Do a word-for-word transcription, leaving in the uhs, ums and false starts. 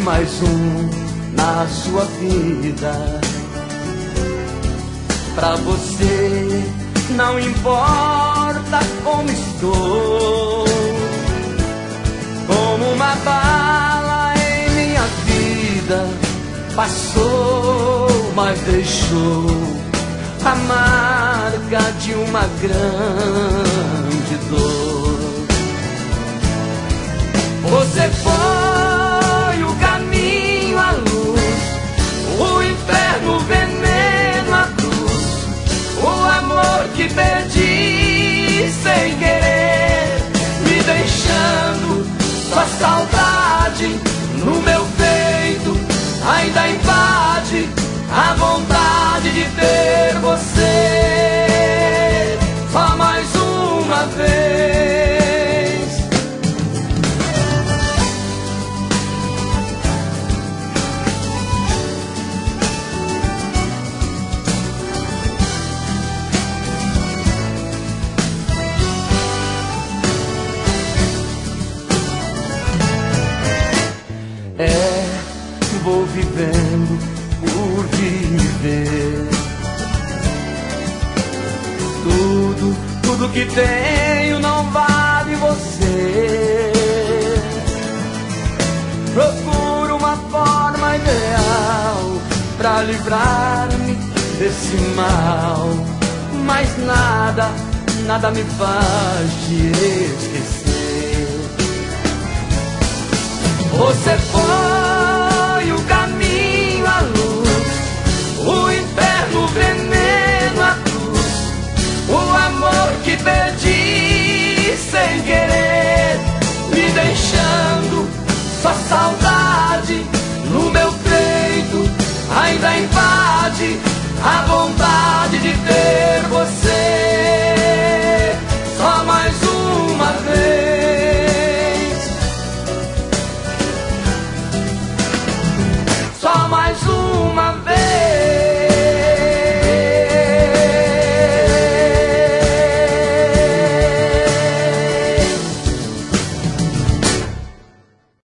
mais um na sua vida. Pra você não importa como estou, como uma bala em minha vida passou, mas deixou a marca de uma grande dor. Você foi o caminho, a luz, o inferno, o veneno, a cruz, o amor que perdi sem querer, me deixando sua saudade no meu peito. Ainda invade a vontade de ter você só mais uma vez. É, vou vivendo por viver. Tudo, tudo que tenho não vale você. Procuro uma forma ideal pra livrar-me desse mal, mas nada, nada me faz de